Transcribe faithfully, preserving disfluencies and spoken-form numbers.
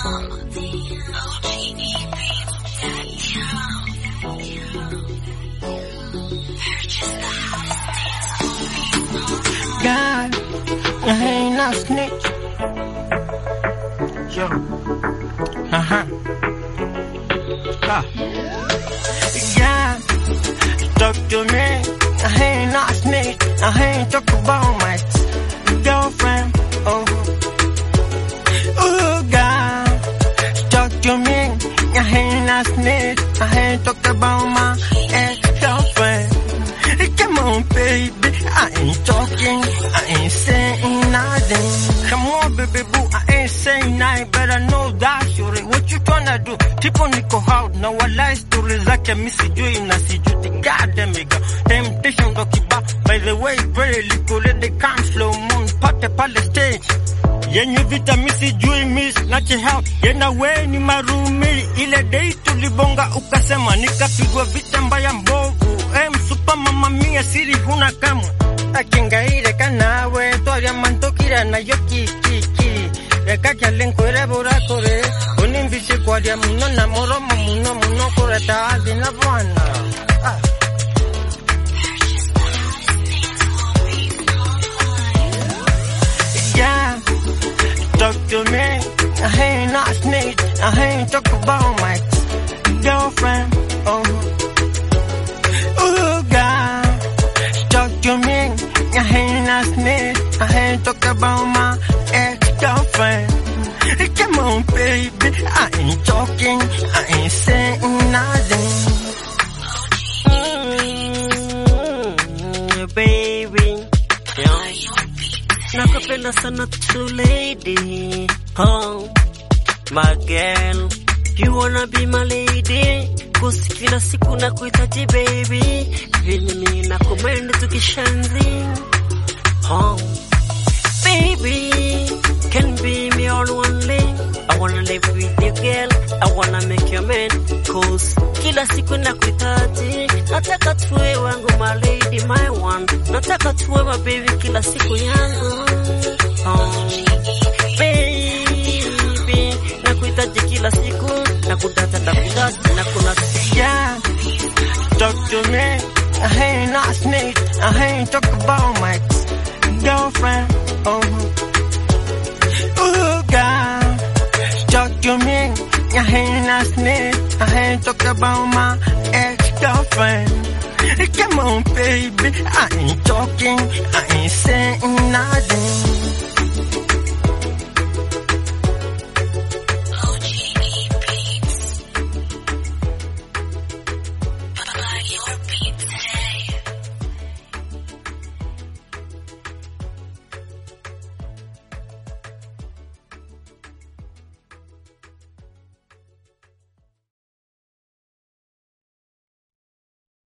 God, I ain't no snitch. Yo, uh-huh. Ah. God, talk to me. I ain't no snitch. I ain't talk about my girlfriend. Oh, oh, God, talk to me. I ain't no snitch. I ain't talk about my ex-girlfriend. Come on, baby, I ain't talking, I ain't saying nothing. Come on, baby boo, I ain't saying nothing, but I know that shorty. What you tryna do? Tipo niko out, na wala story zake mi sijui na sijuti. Goddamn it, girl, temptation ndo kiba. By the way, very little let the come slow moon, pate pale stage. Yenye vita mi sijui miss, nache hao, yena we ni marumi. Ile day tulibonga ukasema, nikapigwa vita mbaya mbovu. Em super mama mia siri huna kama akingaire kanawe toya mantokira na yoki kiki eka kyalenkwere burakore unimbishe kwadia muno na moromo muno muno kureta adina bwana ah. Yeah, talk to me. I ain't not snitch. I ain't talk about my girlfriend. Oh. Oh God, talk to me. I ain't a snitch. I ain't talk about my ex-girlfriend. Come on, baby, I ain't talking. I ain't saying nothing. Mm, baby, yeah. Nakapenda sana tu lady. Oh, my girl, you wanna be my lady? Cause kila siku na kuitaji baby, vile mimi na komendo tukishanzi. Oh, baby, can be me all only. I wanna live with you girl, I wanna make you man. Cause kila siku na kuitaji, nataka tuwe wangu my lady, my one. Nataka tuwe my baby kila siku yangu. Oh, baby, na kuitaji kila siku, na kudata na kudata na kuna. Yeah, talk to me. I ain't not snitch. I ain't talk about my girlfriend. Oh, oh God, talk to me. I ain't not snitch. I ain't talk about my ex-girlfriend. Come on, baby, I ain't talking. I ain't saying nothing.